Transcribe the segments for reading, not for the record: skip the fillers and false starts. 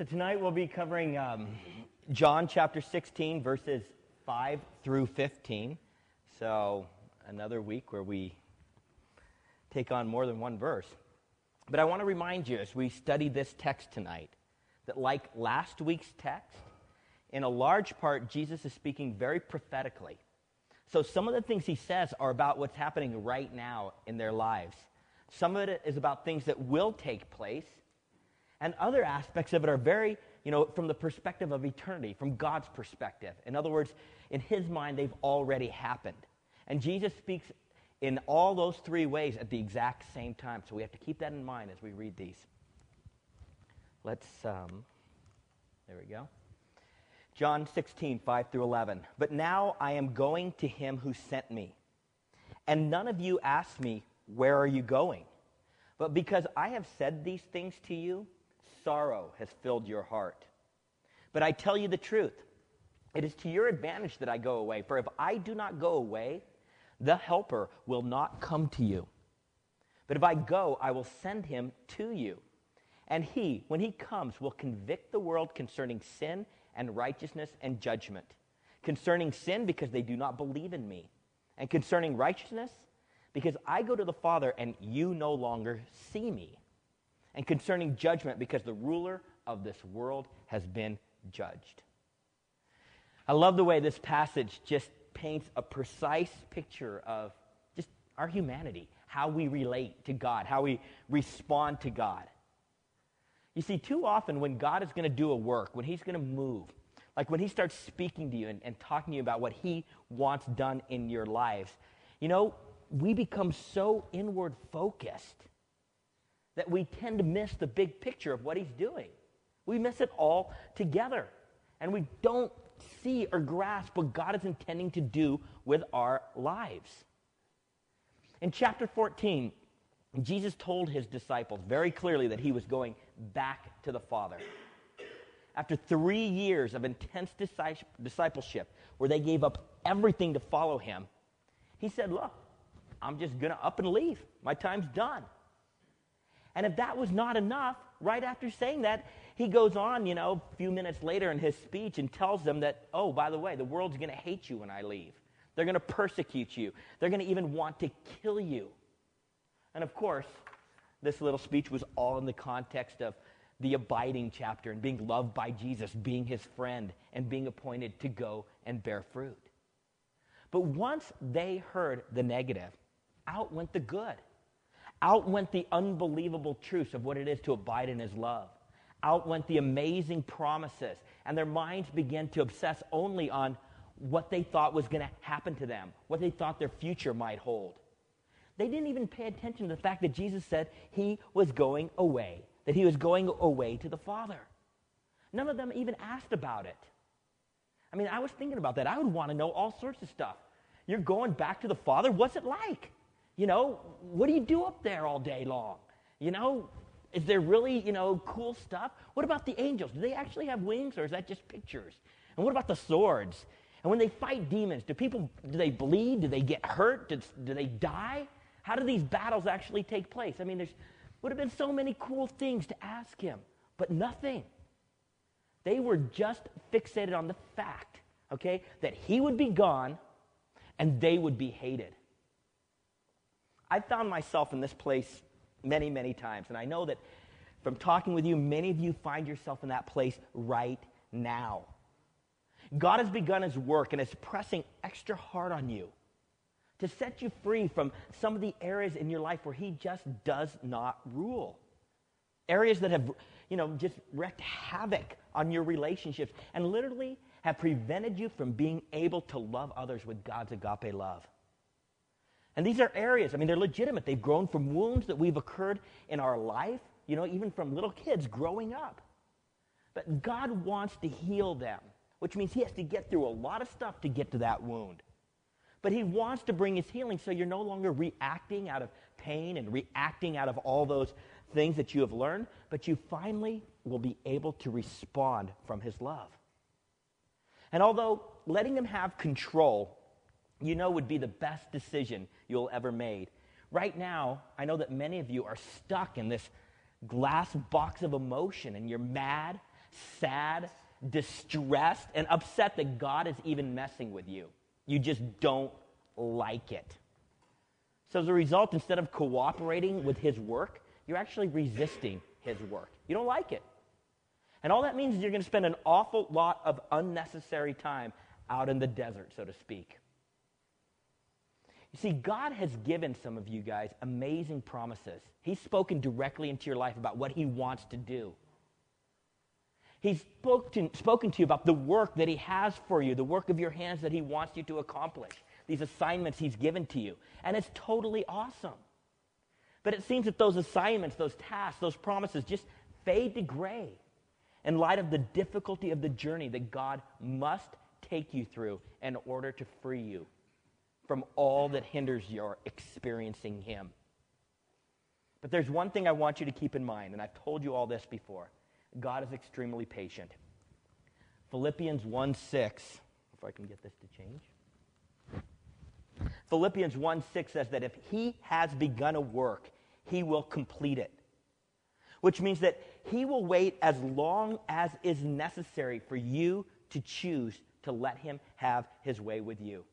So tonight we'll be covering John chapter 16, verses 5 through 15. So another week where we take on more than one verse. But I want to remind you as we study this text tonight that like last week's text, in a large part, Jesus is speaking very prophetically. So some of the things he says are about what's happening right now in their lives. Some of it is about things that will take place. And other aspects of it are very, from the perspective of eternity, from God's perspective. In other words, in his mind, they've already happened. And Jesus speaks in all those three ways at the exact same time. So we have to keep that in mind as we read these. Let's, there we go. John 16, 5 through 11. But now I am going to him who sent me. And none of you asked me, where are you going? But because I have said these things to you, sorrow has filled your heart. But I tell you the truth. It is to your advantage that I go away. For if I do not go away, the Helper will not come to you. But if I go, I will send him to you. And he, when he comes, will convict the world concerning sin and righteousness and judgment. Concerning sin, because they do not believe in me. And concerning righteousness, because I go to the Father and you no longer see me. And concerning judgment, because the ruler of this world has been judged. I love the way this passage just paints a precise picture of just our humanity, how we relate to God, how we respond to God. You see, too often when God is going to do a work, when he's going to move, like when he starts speaking to you and talking to you about what he wants done in your lives, we become so inward focused that we tend to miss the big picture of what he's doing. We miss it all together. And we don't see or grasp what God is intending to do with our lives. In chapter 14, Jesus told his disciples very clearly that he was going back to the Father. After 3 years of intense discipleship, where they gave up everything to follow him, he said, look, I'm just going to up and leave. My time's done. And if that was not enough, right after saying that, he goes on, a few minutes later in his speech and tells them that, oh, by the way, the world's going to hate you when I leave. They're going to persecute you. They're going to even want to kill you. And of course, this little speech was all in the context of the abiding chapter and being loved by Jesus, being his friend, and being appointed to go and bear fruit. But once they heard the negative, out went the good. Out went the unbelievable truths of what it is to abide in his love. Out went the amazing promises. And their minds began to obsess only on what they thought was going to happen to them, what they thought their future might hold. They didn't even pay attention to the fact that Jesus said he was going away, that he was going away to the Father. None of them even asked about it. I was thinking about that. I would want to know all sorts of stuff. You're going back to the Father? What's it like? What do you do up there all day long? Is there really, cool stuff? What about the angels? Do they actually have wings, or is that just pictures? And what about the swords? And when they fight demons, do they bleed? Do they get hurt? Do they die? How do these battles actually take place? There would have been so many cool things to ask him, but nothing. They were just fixated on the fact, that he would be gone and they would be hated. I found myself in this place many, many times, and I know that from talking with you, many of you find yourself in that place right now. God has begun his work and is pressing extra hard on you to set you free from some of the areas in your life where he just does not rule. Areas that have, just wreaked havoc on your relationships and literally have prevented you from being able to love others with God's agape love. And these are areas, they're legitimate. They've grown from wounds that we've occurred in our life, even from little kids growing up. But God wants to heal them, which means he has to get through a lot of stuff to get to that wound. But he wants to bring his healing so you're no longer reacting out of pain and reacting out of all those things that you have learned, but you finally will be able to respond from his love. And although letting him have control would be the best decision you'll ever made. Right now, I know that many of you are stuck in this glass box of emotion, and you're mad sad, distressed, and upset that God is even messing with you. You just don't like it. So as a result, instead of cooperating with his work, you're actually resisting his work. You don't like it. And all that means is you're going to spend an awful lot of unnecessary time out in the desert, so to speak. You see, God has given some of you guys amazing promises. He's spoken directly into your life about what he wants to do. He's spoken to you about the work that he has for you, the work of your hands that he wants you to accomplish, these assignments he's given to you. And it's totally awesome. But it seems that those assignments, those tasks, those promises just fade to gray in light of the difficulty of the journey that God must take you through in order to free you from all that hinders your experiencing him. But there's one thing I want you to keep in mind, and I've told you all this before. God is extremely patient. Philippians 1:6, if I can get this to change. Philippians 1:6 says that if he has begun a work, he will complete it. Which means that he will wait as long as is necessary for you to choose to let him have his way with you.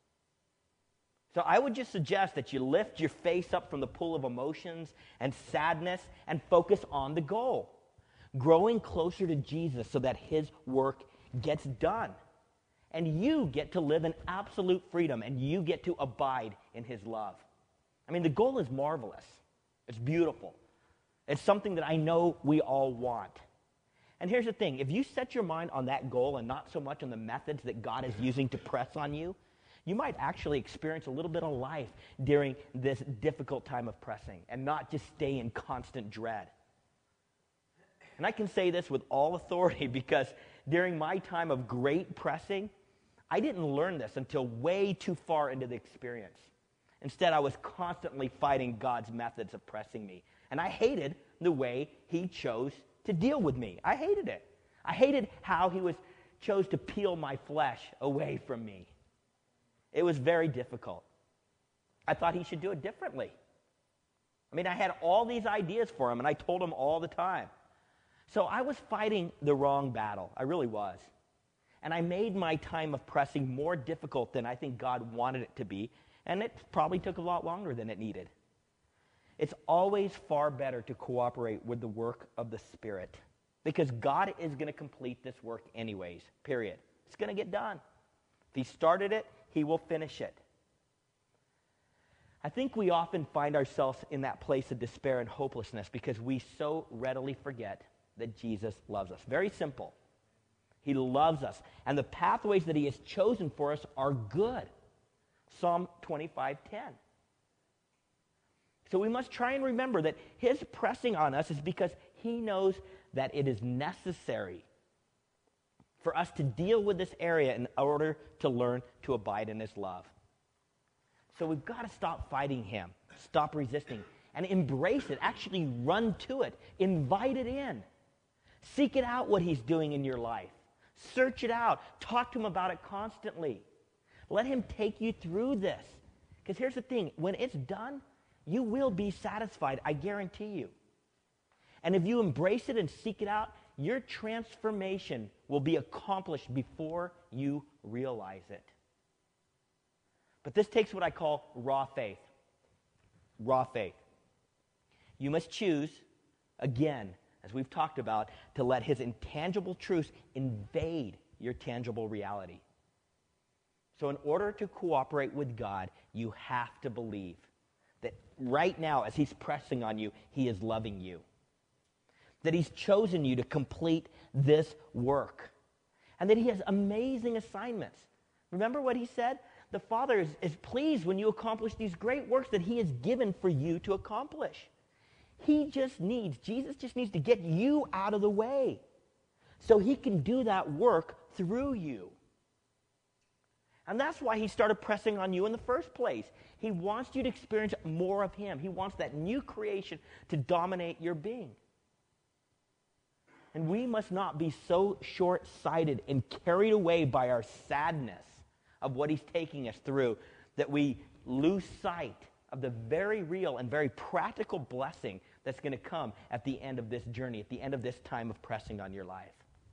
So I would just suggest that you lift your face up from the pool of emotions and sadness and focus on the goal. Growing closer to Jesus so that his work gets done. And you get to live in absolute freedom, and you get to abide in his love. I mean, the goal is marvelous. It's beautiful. It's something that I know we all want. And here's the thing. If you set your mind on that goal and not so much on the methods that God is using to press on you, you might actually experience a little bit of life during this difficult time of pressing and not just stay in constant dread. And I can say this with all authority because during my time of great pressing, I didn't learn this until way too far into the experience. Instead, I was constantly fighting God's methods of pressing me. And I hated the way he chose to deal with me. I hated it. I hated how he chose to peel my flesh away from me. It was very difficult. I thought he should do it differently. I mean, I had all these ideas for him, and I told him all the time. So I was fighting the wrong battle. I really was. And I made my time of pressing more difficult than I think God wanted it to be, and it probably took a lot longer than it needed. It's always far better to cooperate with the work of the Spirit because God is going to complete this work anyways, period. It's going to get done. If he started it, he will finish it. I think we often find ourselves in that place of despair and hopelessness because we so readily forget that Jesus loves us. Very simple. He loves us. And the pathways that he has chosen for us are good. Psalm 25:10. So we must try and remember that his pressing on us is because he knows that it is necessary for us to deal with this area in order to learn to abide in his love. So we've got to stop fighting him, stop resisting, and embrace it. Actually run to it. Invite it in. Seek it out what he's doing in your life. Search it out. Talk to him about it constantly. Let him take you through this. Because here's the thing. When it's done, you will be satisfied. I guarantee you. And if you embrace it and seek it out, your transformation will be accomplished before you realize it. But this takes what I call raw faith. Raw faith. You must choose, again, as we've talked about, to let his intangible truths invade your tangible reality. So in order to cooperate with God, you have to believe that right now, as he's pressing on you, he is loving you. That he's chosen you to complete this work. And that he has amazing assignments. Remember what he said? The Father is pleased when you accomplish these great works that he has given for you to accomplish. Jesus just needs to get you out of the way so he can do that work through you. And that's why he started pressing on you in the first place. He wants you to experience more of him. He wants that new creation to dominate your being. And we must not be so short-sighted and carried away by our sadness of what he's taking us through that we lose sight of the very real and very practical blessing that's going to come at the end of this journey, at the end of this time of pressing on your life.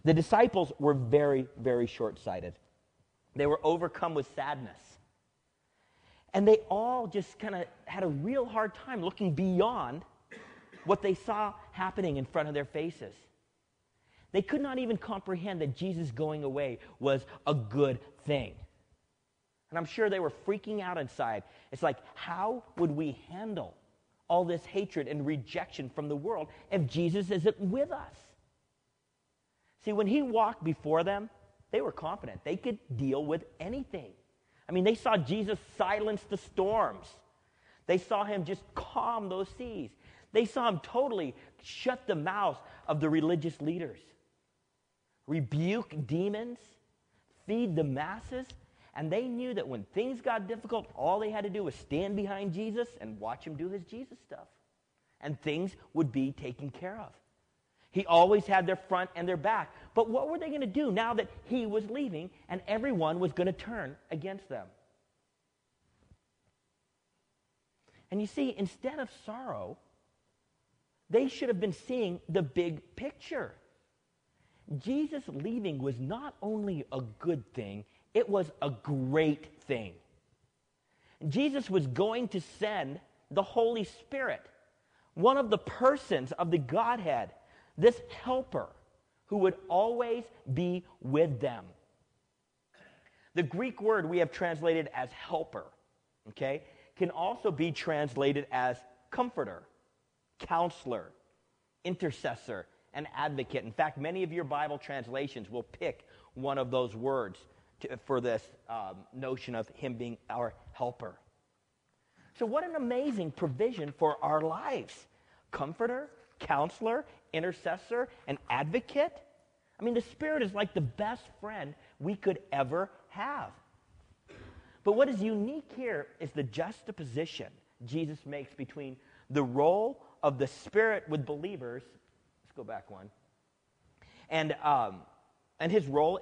The disciples were very, very short-sighted. They were overcome with sadness. And they all just kind of had a real hard time looking beyond what they saw happening in front of their faces. They could not even comprehend that Jesus going away was a good thing. And I'm sure they were freaking out inside. It's like, how would we handle all this hatred and rejection from the world if Jesus isn't with us? See, when he walked before them, they were confident. They could deal with anything. I mean, they saw Jesus silence the storms. They saw him just calm those seas. They saw him totally shut the mouths of the religious leaders, rebuke demons, feed the masses, and they knew that when things got difficult, all they had to do was stand behind Jesus and watch him do his Jesus stuff, and things would be taken care of. He always had their front and their back. But what were they going to do now that he was leaving and everyone was going to turn against them? And you see, instead of sorrow, they should have been seeing the big picture. Jesus leaving was not only a good thing, it was a great thing. Jesus was going to send the Holy Spirit, one of the persons of the Godhead, this helper who would always be with them. The Greek word we have translated as helper, okay, can also be translated as comforter, counselor, intercessor, and advocate. In fact, many of your Bible translations will pick one of those words for this notion of him being our helper. So what an amazing provision for our lives. Comforter, counselor, intercessor, and advocate. I mean, the Spirit is like the best friend we could ever have. But what is unique here is the juxtaposition Jesus makes between the role of the Spirit with believers, let's go back one, and his role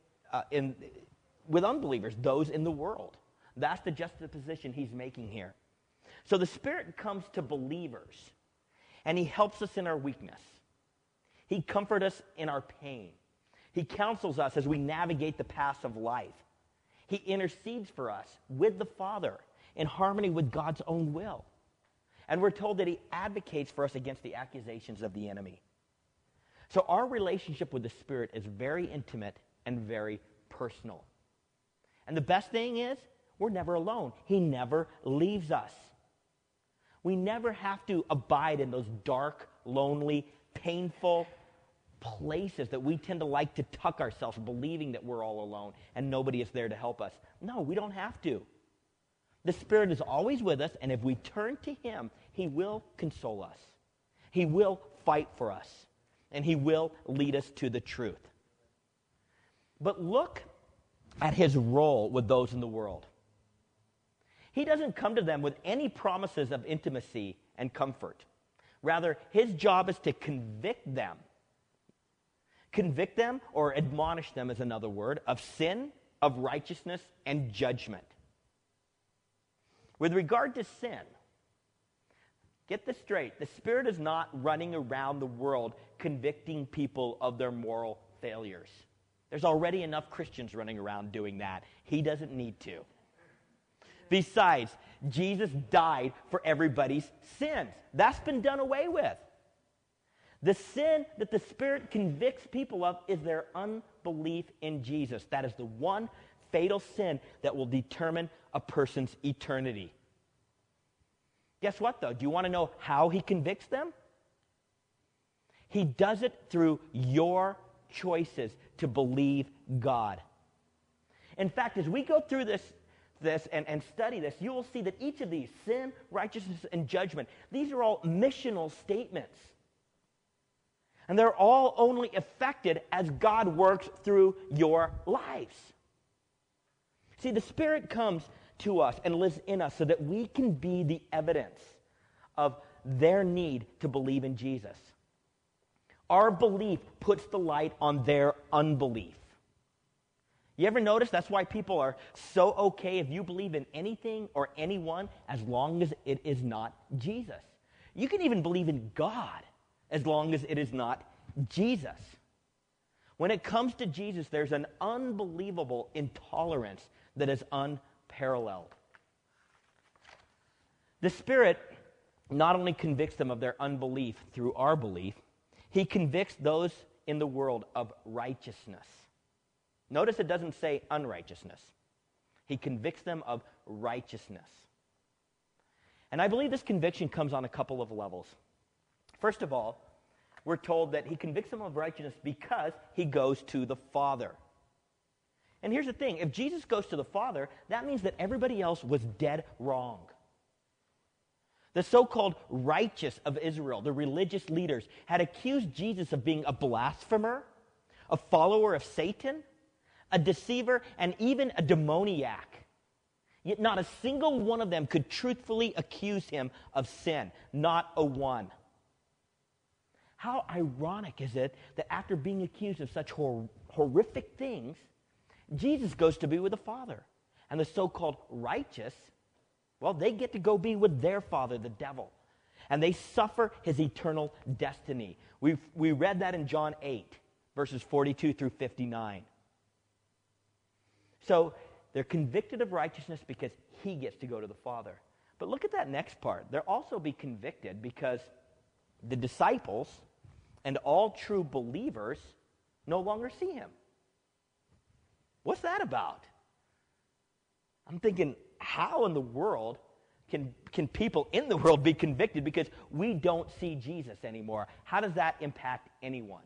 with unbelievers, those in the world. That's the juxtaposition he's making here. So the Spirit comes to believers, and he helps us in our weakness. He comforts us in our pain. He counsels us as we navigate the paths of life. He intercedes for us with the Father in harmony with God's own will. And we're told that he advocates for us against the accusations of the enemy. So our relationship with the Spirit is very intimate and very personal. And the best thing is, we're never alone. He never leaves us. We never have to abide in those dark, lonely, painful places that we tend to like to tuck ourselves, believing that we're all alone and nobody is there to help us. No, we don't have to. The Spirit is always with us, and if we turn to him, he will console us. He will fight for us, and he will lead us to the truth. But look at his role with those in the world. He doesn't come to them with any promises of intimacy and comfort. Rather, his job is to convict them. Convict them, or admonish them is another word, of sin, of righteousness, and judgment. With regard to sin, get this straight. The Spirit is not running around the world convicting people of their moral failures. There's already enough Christians running around doing that. He doesn't need to. Besides, Jesus died for everybody's sins. That's been done away with. The sin that the Spirit convicts people of is their unbelief in Jesus. That is the one fatal sin that will determine a person's eternity. Guess what, though? Do you want to know how he convicts them? He does it through your choices to believe God. In fact, as we go through this and study this, you will see that each of these, sin, righteousness, and judgment, these are all missional statements. And they're all only affected as God works through your lives. See, the Spirit comes to us and lives in us so that we can be the evidence of their need to believe in Jesus. Our belief puts the light on their unbelief. You ever notice that's why people are so okay if you believe in anything or anyone as long as it is not Jesus? You can even believe in God as long as it is not Jesus. When it comes to Jesus, there's an unbelievable intolerance that is unparalleled. The Spirit not only convicts them of their unbelief through our belief, he convicts those in the world of righteousness. Notice it doesn't say unrighteousness. He convicts them of righteousness. And I believe this conviction comes on a couple of levels. First of all, we're told that he convicts them of righteousness because he goes to the Father. And here's the thing. If Jesus goes to the Father, that means that everybody else was dead wrong. The so-called righteous of Israel, the religious leaders, had accused Jesus of being a blasphemer, a follower of Satan, a deceiver, and even a demoniac. Yet not a single one of them could truthfully accuse him of sin. Not a one. How ironic is it that after being accused of such horrific things, Jesus goes to be with the Father. And the so-called righteous, well, they get to go be with their father, the devil. And they suffer his eternal destiny. We read that in John 8, verses 42 through 59. So they're convicted of righteousness because he gets to go to the Father. But look at that next part. They'll also be convicted because the disciples and all true believers no longer see him. What's that about? I'm thinking, how in the world can people in the world be convicted because we don't see Jesus anymore? How does that impact anyone?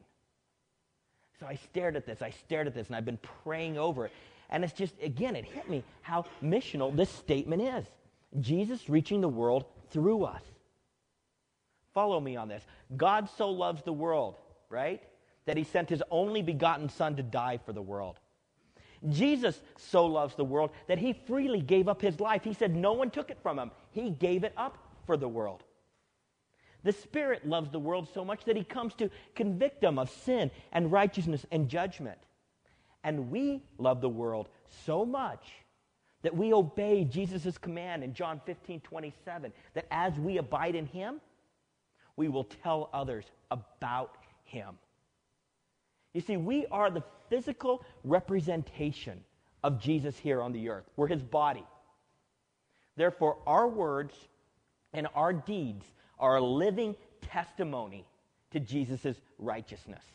So I stared at this, and I've been praying over it. And it's just, again, it hit me how missional this statement is. Jesus reaching the world through us. Follow me on this. God so loves the world, right, that he sent his only begotten Son to die for the world. Jesus so loves the world that he freely gave up his life. He said no one took it from him. He gave it up for the world. The Spirit loves the world so much that he comes to convict them of sin and righteousness and judgment. And we love the world so much that we obey Jesus' command in John 15:27, that as we abide in him, we will tell others about him. You see, we are the physical representation of Jesus here on the earth. We're his body. Therefore, our words and our deeds are a living testimony to Jesus' righteousness.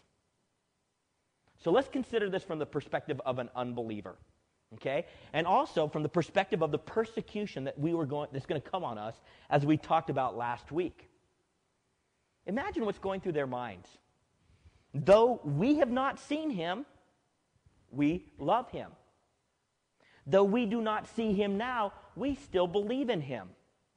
So let's consider this from the perspective of an unbeliever, okay? And also from the perspective of the persecution that's going to come on us, as we talked about last week. Imagine what's going through their minds. Though we have not seen him, we love him. Though we do not see him now, we still believe in him.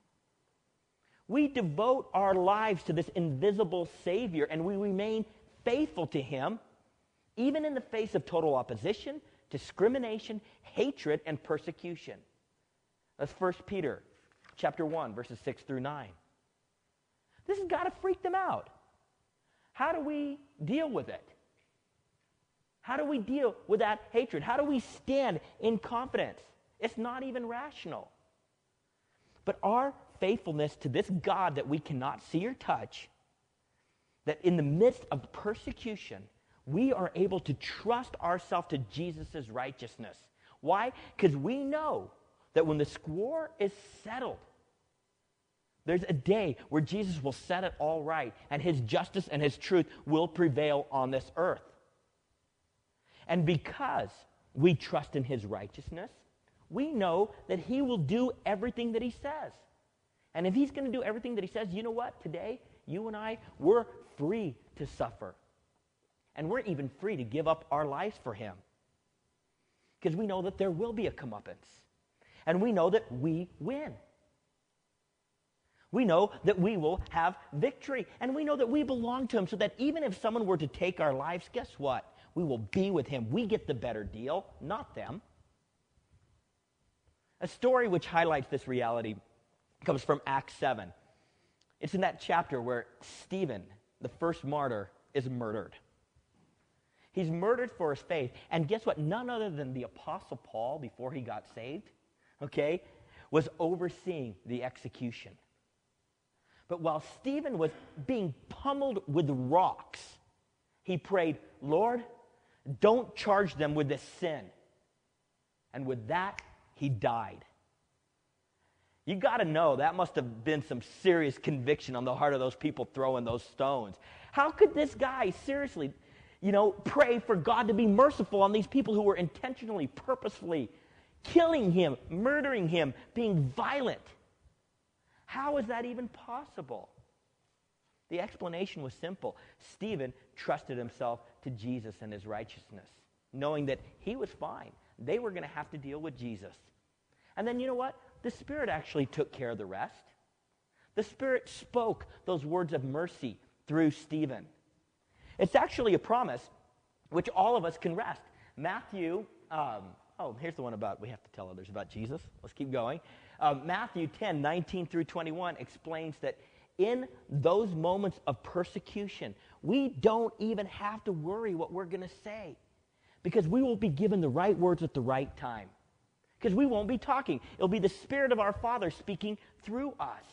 We devote our lives to this invisible Savior, and we remain faithful to him, even in the face of total opposition, discrimination, hatred, and persecution. That's 1 Peter chapter 1, verses 6 through 9. This has got to freak them out. How do we deal with it? How do we deal with that hatred? How do we stand in confidence? It's not even rational. But our faithfulness to this God that we cannot see or touch, that in the midst of persecution, we are able to trust ourselves to Jesus' righteousness. Why? Because we know that when the score is settled, there's a day where Jesus will set it all right, and his justice and his truth will prevail on this earth. And because we trust in his righteousness, we know that he will do everything that he says. And if he's going to do everything that he says, you know what? Today, you and I, we're free to suffer. And we're even free to give up our lives for him. Because we know that there will be a comeuppance. And we know that we win. We know that we will have victory. And we know that we belong to him, so that even if someone were to take our lives, guess what? We will be with him. We get the better deal, not them. A story which highlights this reality comes from Acts 7. It's in that chapter where Stephen, the first martyr, is murdered. He's murdered for his faith. And guess what? None other than the Apostle Paul, before he got saved, okay, was overseeing the execution. But while Stephen was being pummeled with rocks, he prayed, Lord, Don't charge them with this sin. And with that, he died. You got to know that must have been some serious conviction on the heart of those people throwing those stones. How could this guy seriously, pray for God to be merciful on these people who were intentionally, purposefully killing him, murdering him, being violent? How is that even possible? The explanation was simple. Stephen trusted himself to Jesus and his righteousness, knowing that he was fine. They were going to have to deal with Jesus. And then you know what? The Spirit actually took care of the rest. The Spirit spoke those words of mercy through Stephen. It's actually a promise which all of us can rest. Matthew, here's the one we have to tell others about Jesus. Let's keep going. Matthew 10, 19 through 21 explains that in those moments of persecution, we don't even have to worry what we're going to say, because we will be given the right words at the right time. Because we won't be talking. It'll be the Spirit of our Father speaking through us.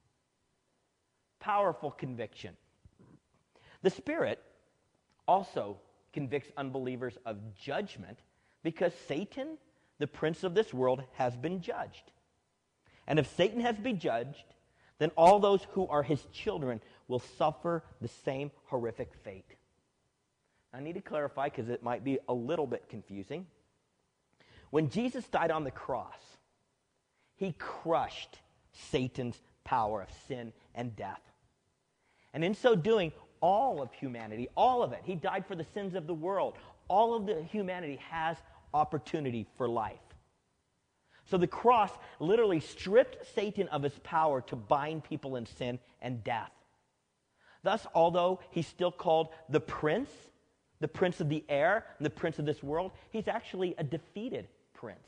Powerful conviction. The Spirit also convicts unbelievers of judgment because Satan, the prince of this world, has been judged. And if Satan has been judged, then all those who are his children will suffer the same horrific fate. I need to clarify because it might be a little bit confusing. When Jesus died on the cross, he crushed Satan's power of sin and death. And in so doing, all of humanity, all of it, he died for the sins of the world. All of the humanity has opportunity for life. So the cross literally stripped Satan of his power to bind people in sin and death. Thus, although he's still called the prince of the air, and the prince of this world, he's actually a defeated prince.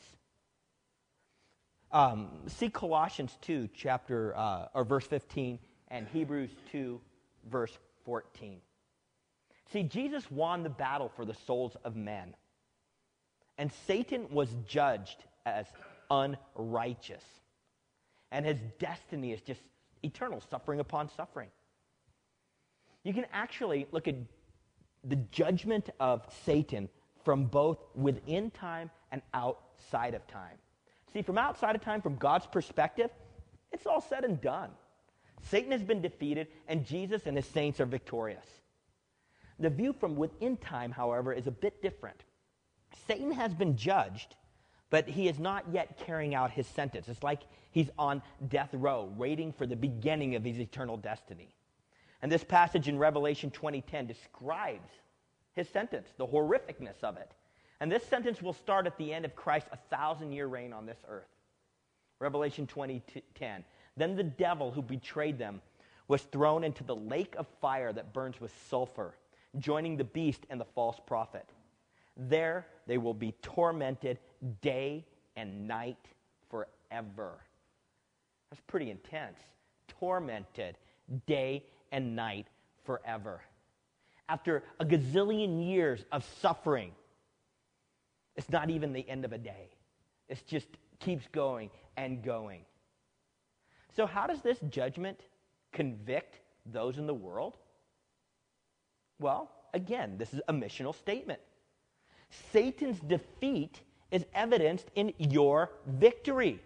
See Colossians 2, verse 15, and Hebrews 2, verse 14. See, Jesus won the battle for the souls of men, and Satan was judged as unrighteous, and his destiny is just eternal suffering upon suffering. You can actually look at the judgment of Satan from both within time and outside of time. See, from outside of time, from God's perspective, it's all said and done. Satan has been defeated, and Jesus and his saints are victorious. The view from within time, however, is a bit different. Satan has been judged, but he is not yet carrying out his sentence. It's like he's on death row, waiting for the beginning of his eternal destiny. And this passage in Revelation 20:10 describes his sentence, the horrificness of it. And this sentence will start at the end of Christ's 1,000-year reign on this earth. Revelation 20:10. Then the devil who betrayed them was thrown into the lake of fire that burns with sulfur, joining the beast and the false prophet. There they will be tormented day and night forever. That's pretty intense. Tormented day and night forever. After a gazillion years of suffering, it's not even the end of a day. It just keeps going and going. So how does this judgment convict those in the world? Well, again, this is a missional statement. Satan's defeat is evidenced in your victory.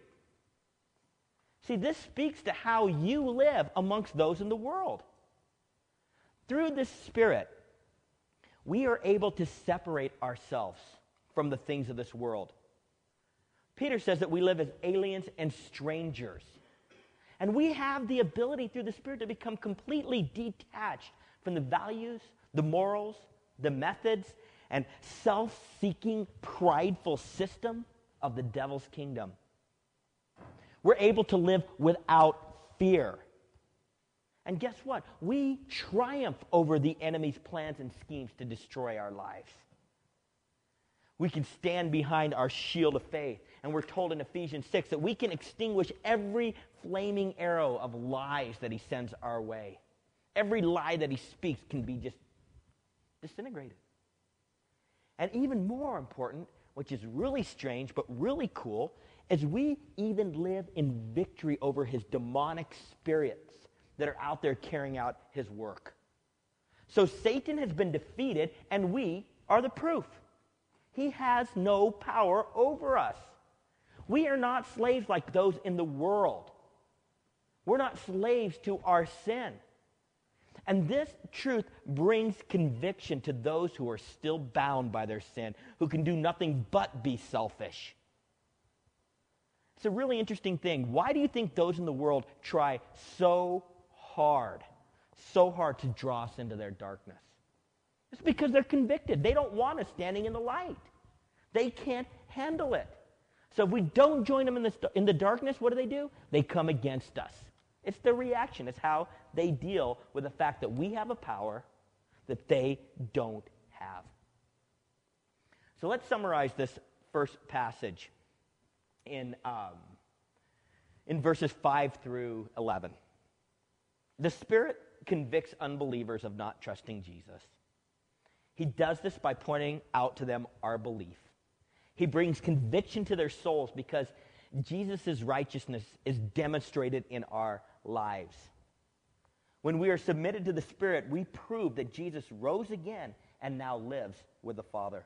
See, this speaks to how you live amongst those in the world. Through the Spirit, we are able to separate ourselves from the things of this world. Peter says that we live as aliens and strangers. And we have the ability through the Spirit to become completely detached from the values, the morals, the methods, and self-seeking, prideful system of the devil's kingdom. We're able to live without fear. And guess what? We triumph over the enemy's plans and schemes to destroy our lives. We can stand behind our shield of faith. And we're told in Ephesians 6 that we can extinguish every flaming arrow of lies that he sends our way. Every lie that he speaks can be just disintegrated. And even more important, which is really strange but really cool, is we even live in victory over his demonic spirits that are out there carrying out his work. So Satan has been defeated, and we are the proof. He has no power over us. We are not slaves like those in the world. We're not slaves to our sin. And this truth brings conviction to those who are still bound by their sin, who can do nothing but be selfish. It's a really interesting thing. Why do you think those in the world try so hard to draw us into their darkness? It's because they're convicted. They don't want us standing in the light. They can't handle it. So if we don't join them in the darkness, what do? They come against us. It's their reaction. It's how they deal with the fact that we have a power that they don't have. So let's summarize this first passage in verses 5 through 11. The Spirit convicts unbelievers of not trusting Jesus. He does this by pointing out to them our belief. He brings conviction to their souls because Jesus' righteousness is demonstrated in our lives. When we are submitted to the Spirit, we prove that Jesus rose again and now lives with the Father.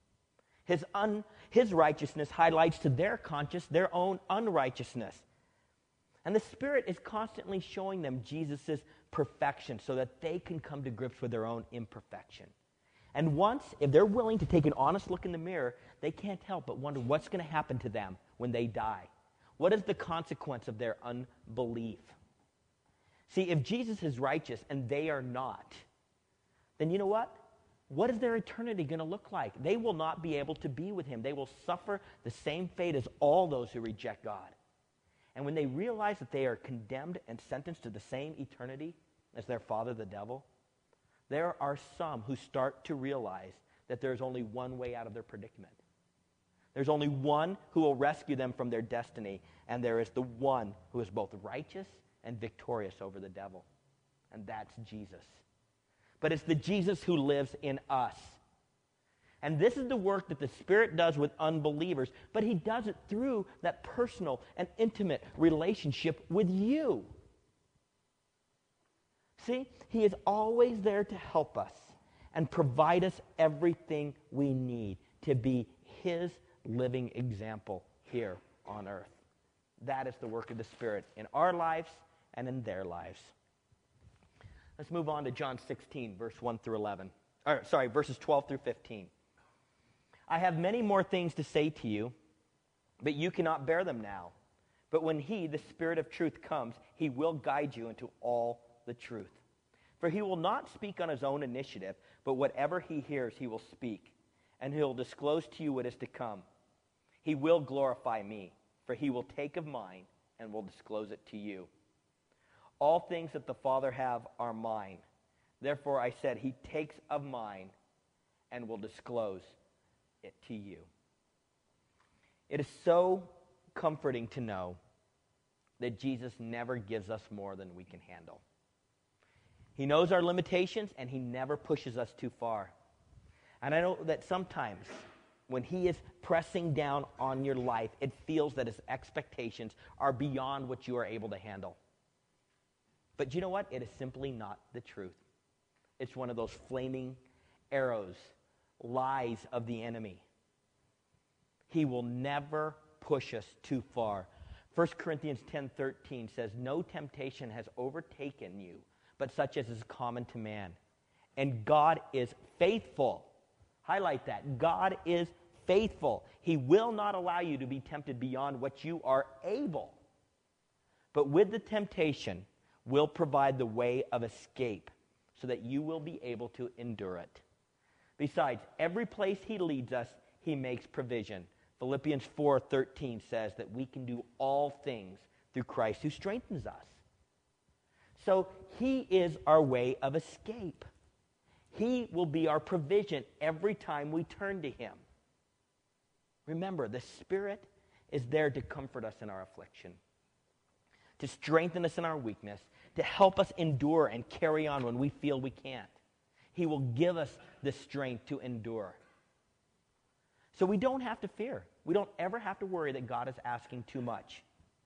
His righteousness highlights to their conscience their own unrighteousness. And the Spirit is constantly showing them Jesus' perfection so that they can come to grips with their own imperfection. And once, if they're willing to take an honest look in the mirror, they can't help but wonder what's going to happen to them when they die. What is the consequence of their unbelief? See, if Jesus is righteous and they are not, then you know what? What is their eternity going to look like? They will not be able to be with him. They will suffer the same fate as all those who reject God. And when they realize that they are condemned and sentenced to the same eternity as their father, the devil, there are some who start to realize that there's only one way out of their predicament. There's only one who will rescue them from their destiny, and there is the one who is both righteous and victorious over the devil, and that's Jesus. But it's the Jesus who lives in us. And this is the work that the Spirit does with unbelievers, but he does it through that personal and intimate relationship with you. See, he is always there to help us and provide us everything we need to be his living example here on earth. That is the work of the Spirit in our lives and in their lives. Let's move on to John 16, verse 1 through 11. Verses 12 through 15. I have many more things to say to you, but you cannot bear them now. But when he, the Spirit of truth, comes, he will guide you into all the truth. For he will not speak on his own initiative, but whatever he hears, he will speak, and he will disclose to you what is to come. He will glorify me, for he will take of mine and will disclose it to you. All things that the Father have are mine. Therefore I said, he takes of mine and will disclose it to you. It is so comforting to know that Jesus never gives us more than we can handle. He knows our limitations, and he never pushes us too far. And I know that sometimes when he is pressing down on your life, it feels that his expectations are beyond what you are able to handle. But you know what? It is simply not the truth. It's one of those flaming arrows, lies of the enemy. He will never push us too far. 1 Corinthians 10:13 says, no temptation has overtaken you, but such as is common to man. And God is faithful. Highlight that. God is faithful. He will not allow you to be tempted beyond what you are able. But with the temptation, will provide the way of escape so that you will be able to endure it. Besides, every place he leads us, he makes provision. Philippians 4:13 says that we can do all things through Christ who strengthens us. So he is our way of escape. He will be our provision every time we turn to him. Remember, the Spirit is there to comfort us in our affliction, to strengthen us in our weakness, to help us endure and carry on when we feel we can't. He will give us the strength to endure. So we don't have to fear. We don't ever have to worry that God is asking too much.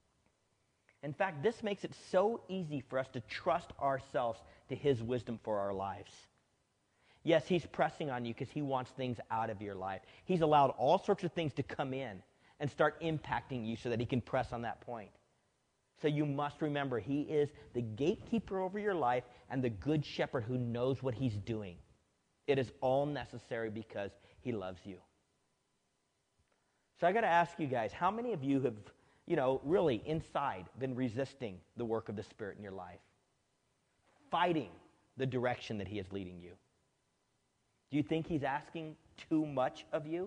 In fact, this makes it so easy for us to trust ourselves to his wisdom for our lives. Yes, he's pressing on you because he wants things out of your life. He's allowed all sorts of things to come in and start impacting you so that he can press on that point. So you must remember, he is the gatekeeper over your life and the good shepherd who knows what he's doing. It is all necessary because he loves you. So I got to ask you guys, how many of you have, really inside been resisting the work of the Spirit in your life? Fighting the direction that he is leading you? Do you think he's asking too much of you?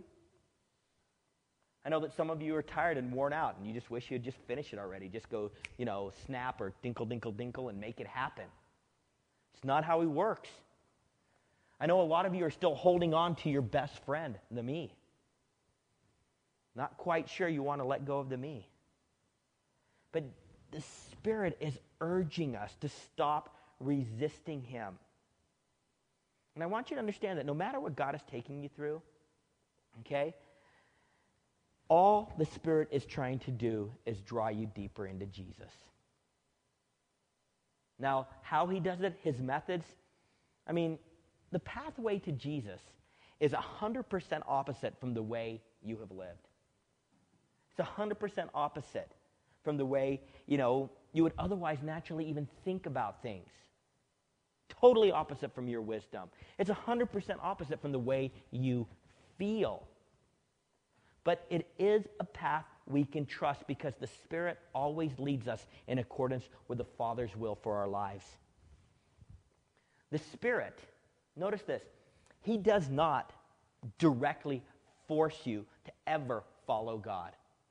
I know that some of you are tired and worn out, and you just wish you'd just finish it already. Just go, snap or dinkle, dinkle, dinkle, and make it happen. It's not how he works. I know a lot of you are still holding on to your best friend, the me. Not quite sure you want to let go of the me. But the Spirit is urging us to stop resisting him. And I want you to understand that no matter what God is taking you through, okay, all the Spirit is trying to do is draw you deeper into Jesus. Now, how he does it, his methods, the pathway to Jesus is 100% opposite from the way you have lived. It's 100% opposite from the way, you would otherwise naturally even think about things. Totally opposite from your wisdom. It's 100% opposite from the way you feel. But it is a path we can trust because the Spirit always leads us in accordance with the Father's will for our lives. The Spirit, notice this, he does not directly force you to ever follow God.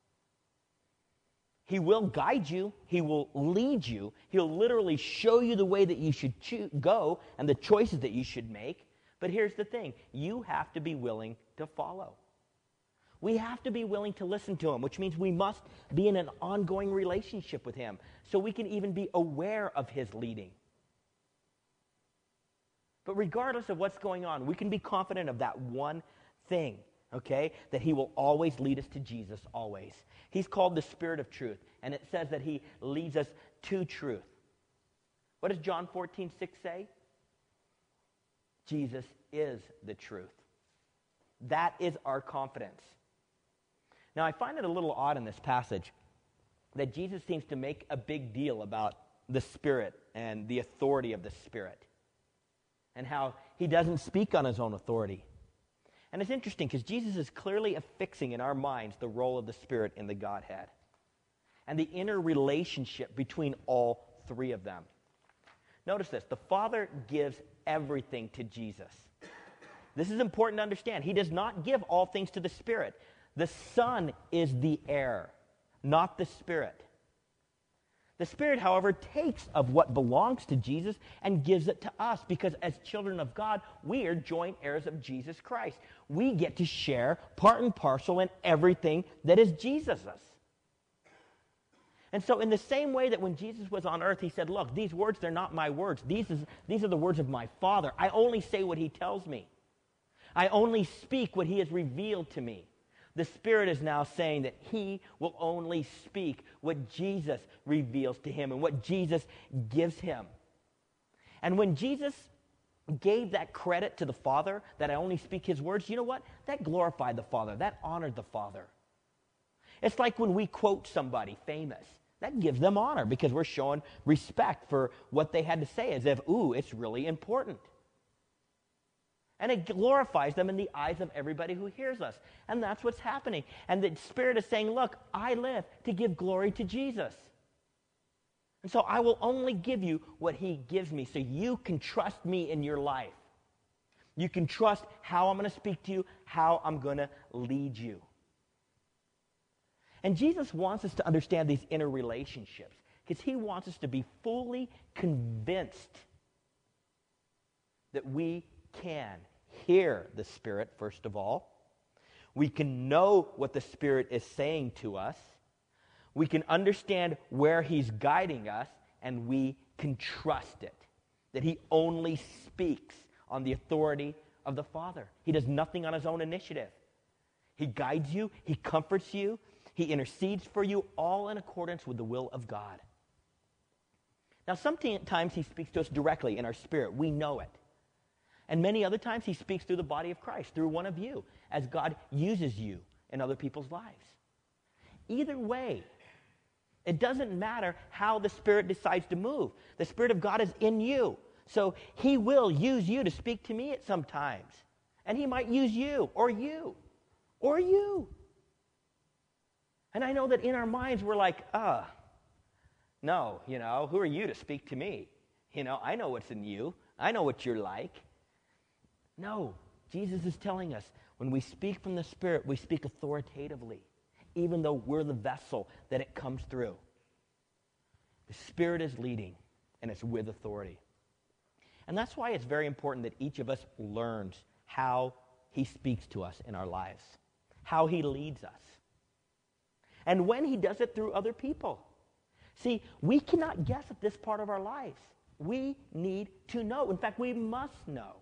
He will guide you. He will lead you. He'll literally show you the way that you should go and the choices that you should make. But here's the thing. You have to be willing to follow. We have to be willing to listen to him, which means we must be in an ongoing relationship with him so we can even be aware of his leading. But regardless of what's going on, we can be confident of that one thing, okay? That he will always lead us to Jesus, always. He's called the Spirit of truth, and it says that he leads us to truth. What does John 14:6 say? Jesus is the truth. That is our confidence. Now, I find it a little odd in this passage that Jesus seems to make a big deal about the Spirit and the authority of the Spirit and how he doesn't speak on his own authority. And it's interesting because Jesus is clearly affixing in our minds the role of the Spirit in the Godhead and the inner relationship between all three of them. Notice this. The Father gives everything to Jesus. This is important to understand. He does not give all things to the Spirit. The Son is the heir, not the Spirit. The Spirit, however, takes of what belongs to Jesus and gives it to us because as children of God, we are joint heirs of Jesus Christ. We get to share part and parcel in everything that is Jesus's. And so in the same way that when Jesus was on earth, he said, look, these words, they're not my words. These are the words of my Father. I only say what he tells me. I only speak what he has revealed to me. The Spirit is now saying that he will only speak what Jesus reveals to him and what Jesus gives him. And when Jesus gave that credit to the Father, that I only speak his words, you know what? That glorified the Father. That honored the Father. It's like when we quote somebody famous. That gives them honor because we're showing respect for what they had to say as if, ooh, it's really important. And it glorifies them in the eyes of everybody who hears us. And that's what's happening. And the Spirit is saying, look, I live to give glory to Jesus. And so I will only give you what he gives me so you can trust me in your life. You can trust how I'm going to speak to you, how I'm going to lead you. And Jesus wants us to understand these inner relationships because he wants us to be fully convinced that we can hear the Spirit, first of all. We can know what the Spirit is saying to us. We can understand where he's guiding us, and we can trust it, that he only speaks on the authority of the Father. He does nothing on his own initiative. He guides you, he comforts you, he intercedes for you, all in accordance with the will of God. Now, sometimes he speaks to us directly in our spirit. We know it. And many other times he speaks through the body of Christ, through one of you, as God uses you in other people's lives. Either way, it doesn't matter how the Spirit decides to move. The Spirit of God is in you. So he will use you to speak to me at some times. And he might use you, or you, or you. And I know that in our minds we're like, no, who are you to speak to me? I know what's in you. I know what you're like. No, Jesus is telling us when we speak from the Spirit, we speak authoritatively, even though we're the vessel that it comes through. The Spirit is leading, and it's with authority. And that's why it's very important that each of us learns how he speaks to us in our lives, how he leads us, and when he does it through other people. See, we cannot guess at this part of our lives. We need to know. In fact, we must know.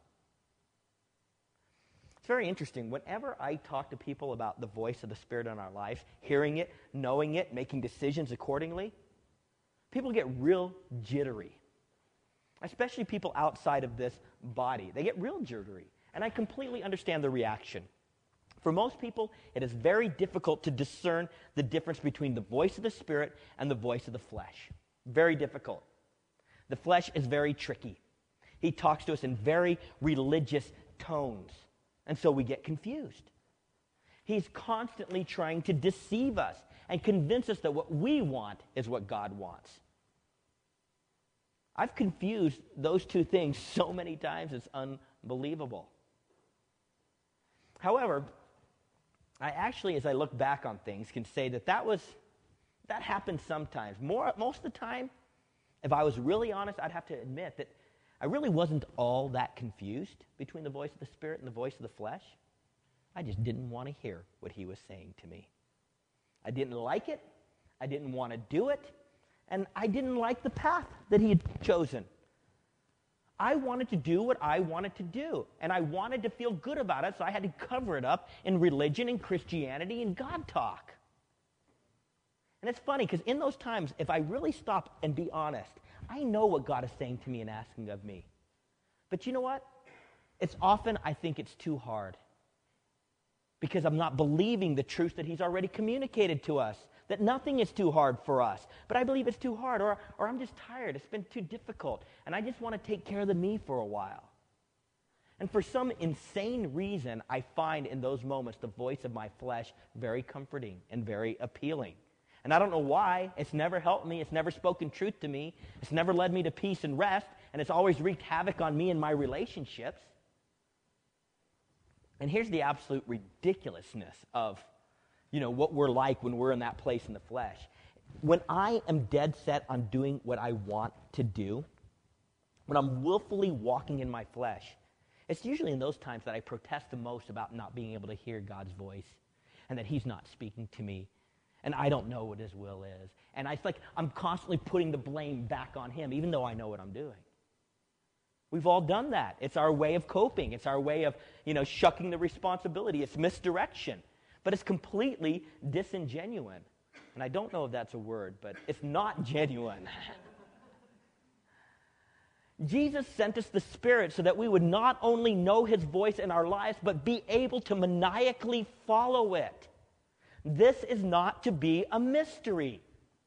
It's very interesting. Whenever I talk to people about the voice of the Spirit in our lives, hearing it, knowing it, making decisions accordingly, people get real jittery. Especially people outside of this body. They get real jittery. And I completely understand the reaction. For most people, it is very difficult to discern the difference between the voice of the Spirit and the voice of the flesh. Very difficult. The flesh is very tricky. He talks to us in very religious tones. And so we get confused. He's constantly trying to deceive us and convince us that what we want is what God wants. I've confused those two things so many times, it's unbelievable. However, I actually, as I look back on things, can say that happened sometimes. Most of the time, if I was really honest, I'd have to admit that I really wasn't all that confused between the voice of the Spirit and the voice of the flesh. I just didn't want to hear what he was saying to me. I didn't like it. I didn't want to do it. And I didn't like the path that he had chosen. I wanted to do what I wanted to do. And I wanted to feel good about it, so I had to cover it up in religion and Christianity and God talk. And it's funny, because in those times, if I really stop and be honest, I know what God is saying to me and asking of me. But you know what? It's often I think it's too hard. Because I'm not believing the truth that he's already communicated to us. That nothing is too hard for us. But I believe it's too hard, or I'm just tired. It's been too difficult. And I just want to take care of the me for a while. And for some insane reason, I find in those moments the voice of my flesh very comforting and very appealing. And I don't know why. It's never helped me. It's never spoken truth to me. It's never led me to peace and rest. And it's always wreaked havoc on me and my relationships. And here's the absolute ridiculousness of, what we're like when we're in that place in the flesh. When I am dead set on doing what I want to do, when I'm willfully walking in my flesh, it's usually in those times that I protest the most about not being able to hear God's voice and that he's not speaking to me and I don't know what his will is. And it's like I'm constantly putting the blame back on him even though I know what I'm doing. We've all done that. It's our way of coping. It's our way of, shucking the responsibility. It's misdirection. But it's completely disingenuine. And I don't know if that's a word, but it's not genuine. Jesus sent us the Spirit so that we would not only know his voice in our lives, but be able to maniacally follow it. This is not to be a mystery.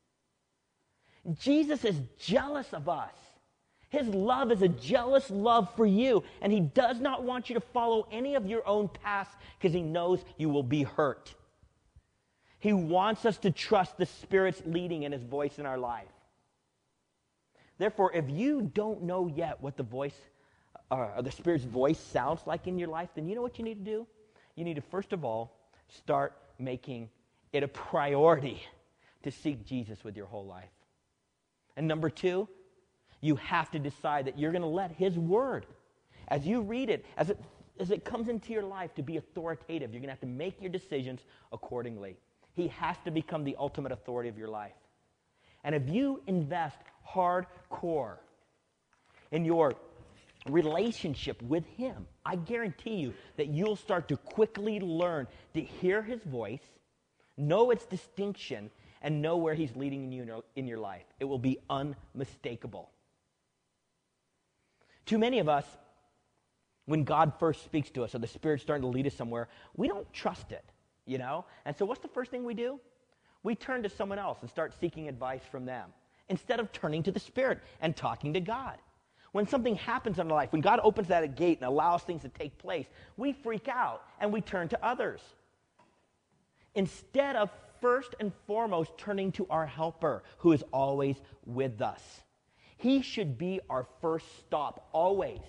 Jesus is jealous of us. His love is a jealous love for you, and he does not want you to follow any of your own paths because he knows you will be hurt. He wants us to trust the Spirit's leading and his voice in our life. Therefore, if you don't know yet what the voice or the Spirit's voice sounds like in your life, then you know what you need to do? You need to, first of all, start making it a priority to seek Jesus with your whole life. And number two, you have to decide that you're going to let his word, as you read it, as it comes into your life, to be authoritative. You're going to have to make your decisions accordingly. He has to become the ultimate authority of your life. And if you invest hardcore in your relationship with him, I guarantee you that you'll start to quickly learn to hear his voice, know its distinction, and know where he's leading you in your life. It will be unmistakable. Too many of us, When God first speaks to us or the Spirit's starting to lead us somewhere, we don't trust it, you know? And so what's the first thing we do? We turn to someone else and start seeking advice from them instead of turning to the Spirit and talking to God. When something happens in our life, when God opens that gate and allows things to take place, we freak out and we turn to others. Instead of first and foremost turning to our helper who is always with us. He should be our first stop, always.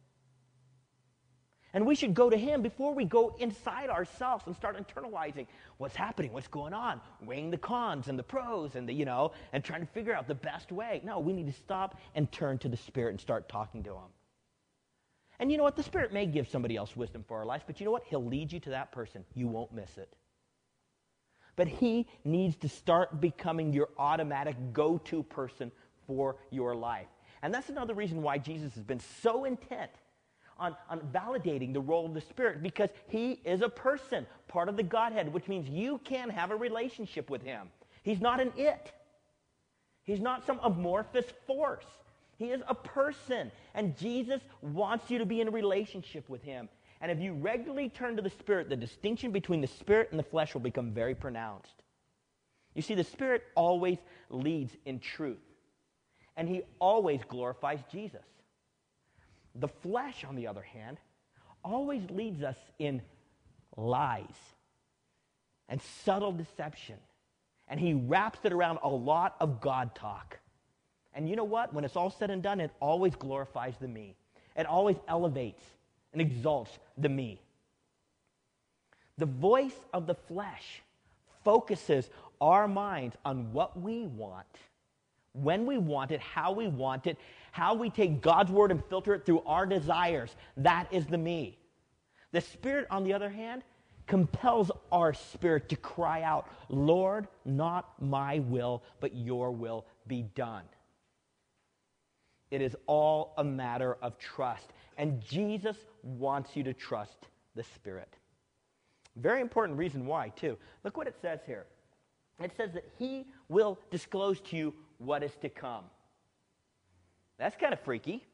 And we should go to him before we go inside ourselves and start internalizing what's happening, what's going on, weighing the cons and the pros and and trying to figure out the best way. No, we need to stop and turn to the Spirit and start talking to him. And you know what? The Spirit may give somebody else wisdom for our lives, but you know what? He'll lead you to that person. You won't miss it. But he needs to start becoming your automatic go-to person for your life. And that's another reason why Jesus has been so intent on validating the role of the Spirit, because he is a person, part of the Godhead, which means you can have a relationship with him. He's not an it. He's not some amorphous force. He is a person, and Jesus wants you to be in a relationship with him. And if you regularly turn to the Spirit, the distinction between the Spirit and the flesh will become very pronounced. You see, the Spirit always leads in truth, and he always glorifies Jesus. The flesh, on the other hand, always leads us in lies and subtle deception. And he wraps it around a lot of God talk. And you know what? When it's all said and done, it always glorifies the me. It always elevates and exalts the me. The voice of the flesh focuses our minds on what we want, when we want it, how we take God's word and filter it through our desires. That is the me. The Spirit, on the other hand, compels our spirit to cry out, Lord, not my will, but your will be done. It is all a matter of trust. And Jesus wants you to trust the Spirit. Very important reason why, too. Look what it says here. It says that he will disclose to you what is to come. That's kind of freaky.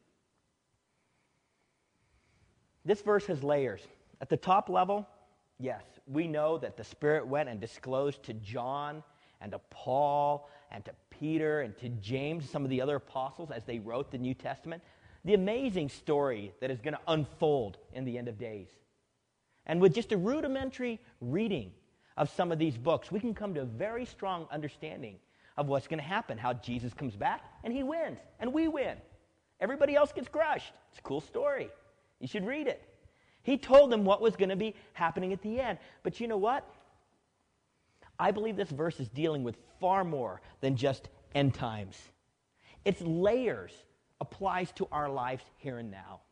This verse has layers. At the top level, yes, we know that the Spirit went and disclosed to John and to Paul and to Peter and to James, some of the other apostles, as they wrote the New Testament, the amazing story that is going to unfold in the end of days. And with just a rudimentary reading of some of these books, we can come to a very strong understanding of what's going to happen, how Jesus comes back, and he wins, and we win. Everybody else gets crushed. It's a cool story. You should read it. He told them what was going to be happening at the end. But you know what? I believe this verse is dealing with far more than just end times. Its layers applies to our lives here and now.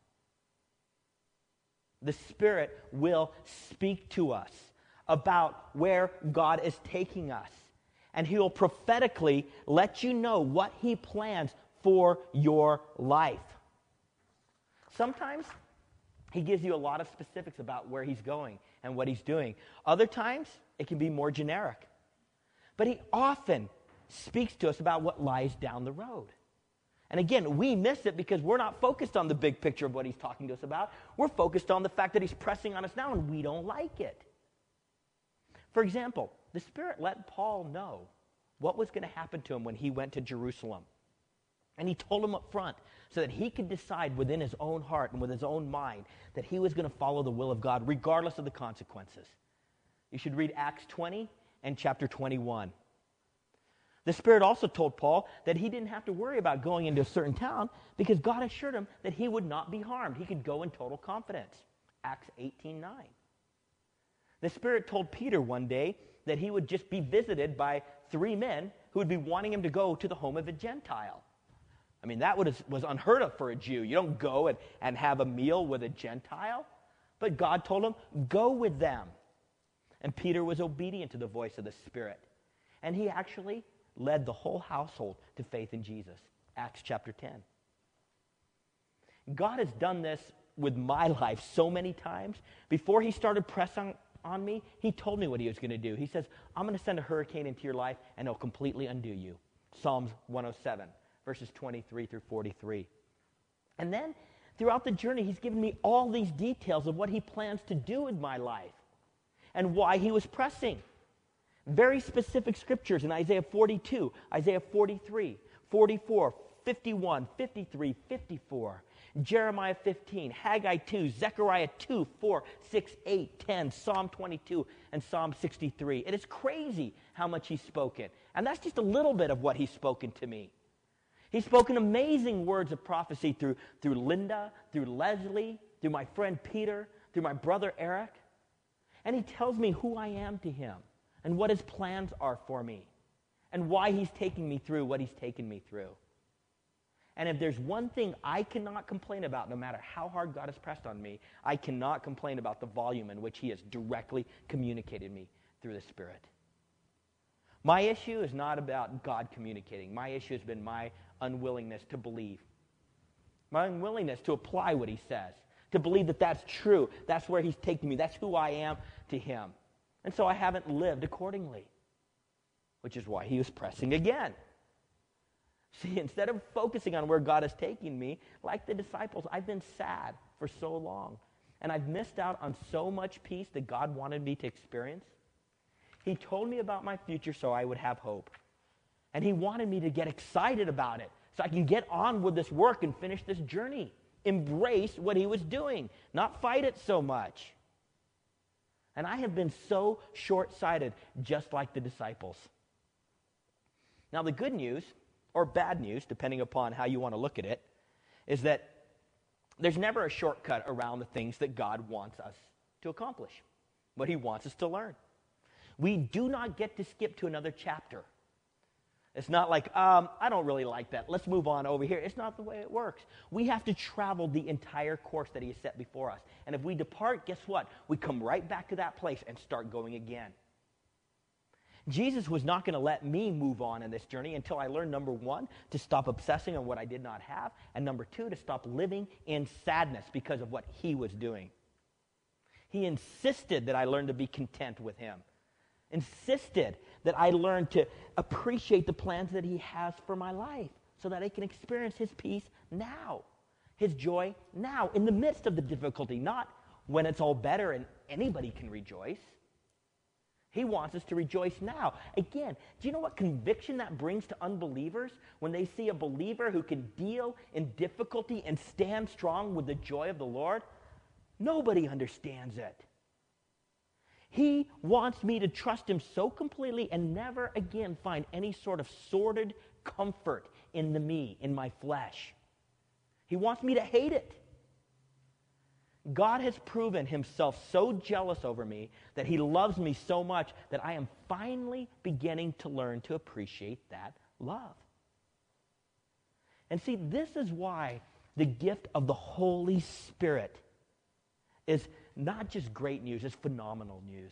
The Spirit will speak to us about where God is taking us. And he will prophetically let you know what he plans for your life. Sometimes he gives you a lot of specifics about where he's going and what he's doing. Other times, it can be more generic. But he often speaks to us about what lies down the road. And again, we miss it because we're not focused on the big picture of what he's talking to us about. We're focused on the fact that he's pressing on us now, and we don't like it. For example, the Spirit let Paul know what was going to happen to him when he went to Jerusalem. And he told him up front so that he could decide within his own heart and with his own mind that he was going to follow the will of God regardless of the consequences. You should read Acts 20 and chapter 21. The Spirit also told Paul that he didn't have to worry about going into a certain town because God assured him that he would not be harmed. He could go in total confidence. Acts 18:9. The Spirit told Peter one day that he would just be visited by 3 men who would be wanting him to go to the home of a Gentile. I mean, that was unheard of for a Jew. You don't go and have a meal with a Gentile. But God told him, go with them. And Peter was obedient to the voice of the Spirit. And he actually led the whole household to faith in Jesus. Acts chapter 10. God has done this with my life so many times. Before he started pressing on me, he told me what he was going to do. He says, I'm going to send a hurricane into your life and it'll completely undo you. Psalms 107, verses 23 through 43. And then throughout the journey, he's given me all these details of what he plans to do in my life and why he was pressing. Very specific scriptures in Isaiah 42, Isaiah 43, 44, 51, 53, 54, Jeremiah 15, Haggai 2, Zechariah 2, 4, 6, 8, 10, Psalm 22, and Psalm 63. It is crazy how much he's spoken. And that's just a little bit of what he's spoken to me. He's spoken amazing words of prophecy through Linda, through Leslie, through my friend Peter, through my brother Eric. And he tells me who I am to him and what his plans are for me and why he's taking me through what he's taken me through. And if there's one thing I cannot complain about, no matter how hard God has pressed on me, I cannot complain about the volume in which he has directly communicated me through the Spirit. My issue is not about God communicating. My issue has been my unwillingness to believe. My unwillingness to apply what he says, to believe that that's true. That's where he's taking me. That's who I am to him. And so I haven't lived accordingly, which is why he was pressing again. See, instead of focusing on where God is taking me, like the disciples, I've been sad for so long. And I've missed out on so much peace that God wanted me to experience. He told me about my future so I would have hope. And he wanted me to get excited about it so I can get on with this work and finish this journey. Embrace what he was doing, not fight it so much. And I have been so short-sighted, just like the disciples. Now, the good news, or bad news, depending upon how you want to look at it, is that there's never a shortcut around the things that God wants us to accomplish, what he wants us to learn. We do not get to skip to another chapter. It's not like, I don't really like that. Let's move on over here. It's not the way it works. We have to travel the entire course that he has set before us. And if we depart, guess what? We come right back to that place and start going again. Jesus was not going to let me move on in this journey until I learned, number one, to stop obsessing on what I did not have, and number two, to stop living in sadness because of what he was doing. He insisted that I learn to be content with him. Insisted that I learn to appreciate the plans that he has for my life so that I can experience his peace now, his joy now, in the midst of the difficulty, not when it's all better and anybody can rejoice. He wants us to rejoice now. Again, do you know what conviction that brings to unbelievers when they see a believer who can deal in difficulty and stand strong with the joy of the Lord? Nobody understands it. He wants me to trust him so completely and never again find any sort of sordid comfort in me, in my flesh. He wants me to hate it. God has proven himself so jealous over me that he loves me so much that I am finally beginning to learn to appreciate that love. And see, this is why the gift of the Holy Spirit is not just great news, it's phenomenal news.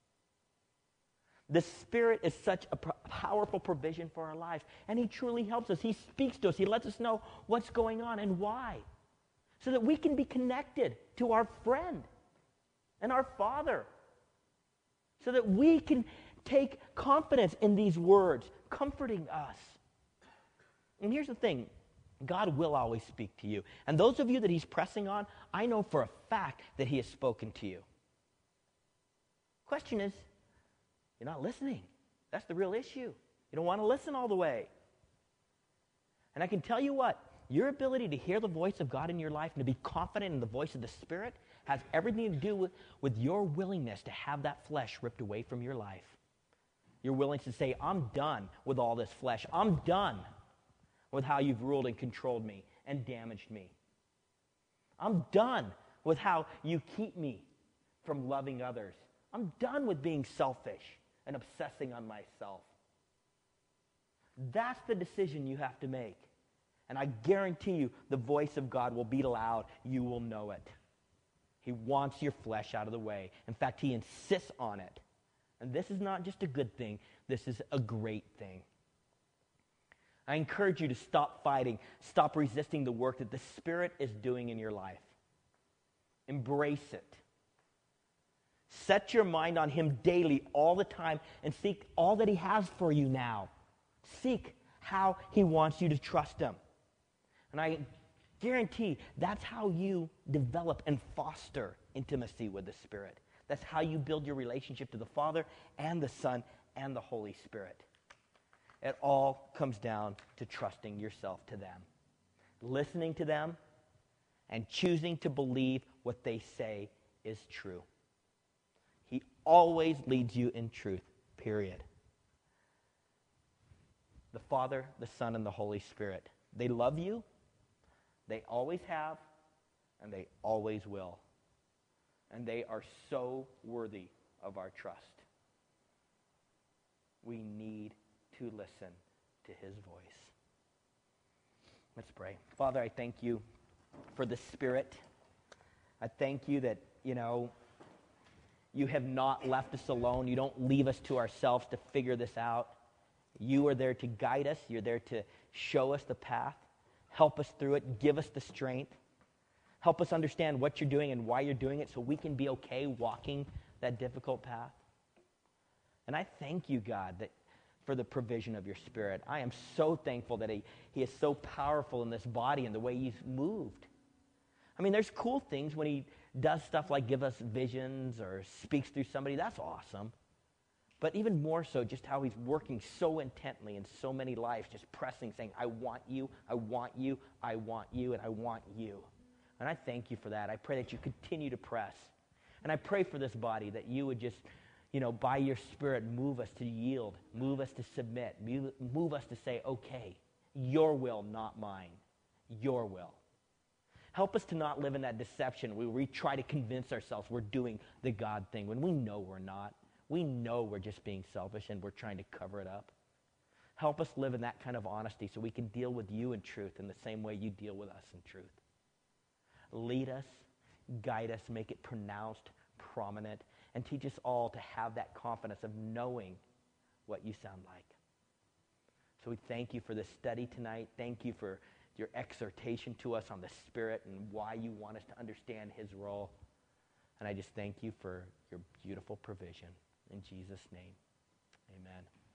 The Spirit is such a powerful provision for our lives, and he truly helps us. He speaks to us. He lets us know what's going on and why, so that we can be connected to our friend and our Father, so that we can take confidence in these words, comforting us. And here's the thing. God will always speak to you. And those of you that he's pressing on, I know for a fact that he has spoken to you. Question is, you're not listening. That's the real issue. You don't want to listen all the way. And I can tell you what, your ability to hear the voice of God in your life and to be confident in the voice of the Spirit has everything to do with your willingness to have that flesh ripped away from your life. Your willingness to say, I'm done with all this flesh. I'm done with how you've ruled and controlled me and damaged me. I'm done with how you keep me from loving others. I'm done with being selfish and obsessing on myself. That's the decision you have to make. And I guarantee you the voice of God will be loud. You will know it. He wants your flesh out of the way. In fact, he insists on it. And this is not just a good thing. This is a great thing. I encourage you to stop fighting, stop resisting the work that the Spirit is doing in your life. Embrace it. Set your mind on him daily, all the time, and seek all that he has for you now. Seek how he wants you to trust him. And I Guarantee that's how you develop and foster intimacy with the Spirit. That's how you build your relationship to the Father and the Son and the Holy Spirit. It all comes down to trusting yourself to them, listening to them, and choosing to believe what they say is true. He always leads you in truth, period. The Father, the Son, and the Holy Spirit. They love you. They always have, and they always will. And they are so worthy of our trust. We need to listen to his voice. Let's pray. Father, I thank you for the Spirit. I thank you that, you have not left us alone. You don't leave us to ourselves to figure this out. You are there to guide us. You're there to show us the path. Help us through it. Give us the strength. Help us understand what you're doing and why you're doing it so we can be okay walking that difficult path. And I thank you, God, that for the provision of your Spirit. I am so thankful that he is so powerful in this body and the way he's moved. I mean, there's cool things when he does stuff like give us visions or speaks through somebody. That's awesome. But even more so, just how he's working so intently in so many lives, just pressing, saying, I want you, I want you, I want you, and I want you. And I thank you for that. I pray that you continue to press. And I pray for this body that you would just, by your Spirit, move us to yield, move us to submit, move us to say, okay, your will, not mine, your will. Help us to not live in that deception where we try to convince ourselves we're doing the God thing when we know we're not. We know we're just being selfish and we're trying to cover it up. Help us live in that kind of honesty so we can deal with you in truth in the same way you deal with us in truth. Lead us, guide us, make it pronounced, prominent, and teach us all to have that confidence of knowing what you sound like. So we thank you for this study tonight. Thank you for your exhortation to us on the Spirit and why you want us to understand his role. And I just thank you for your beautiful provision. In Jesus' name, amen.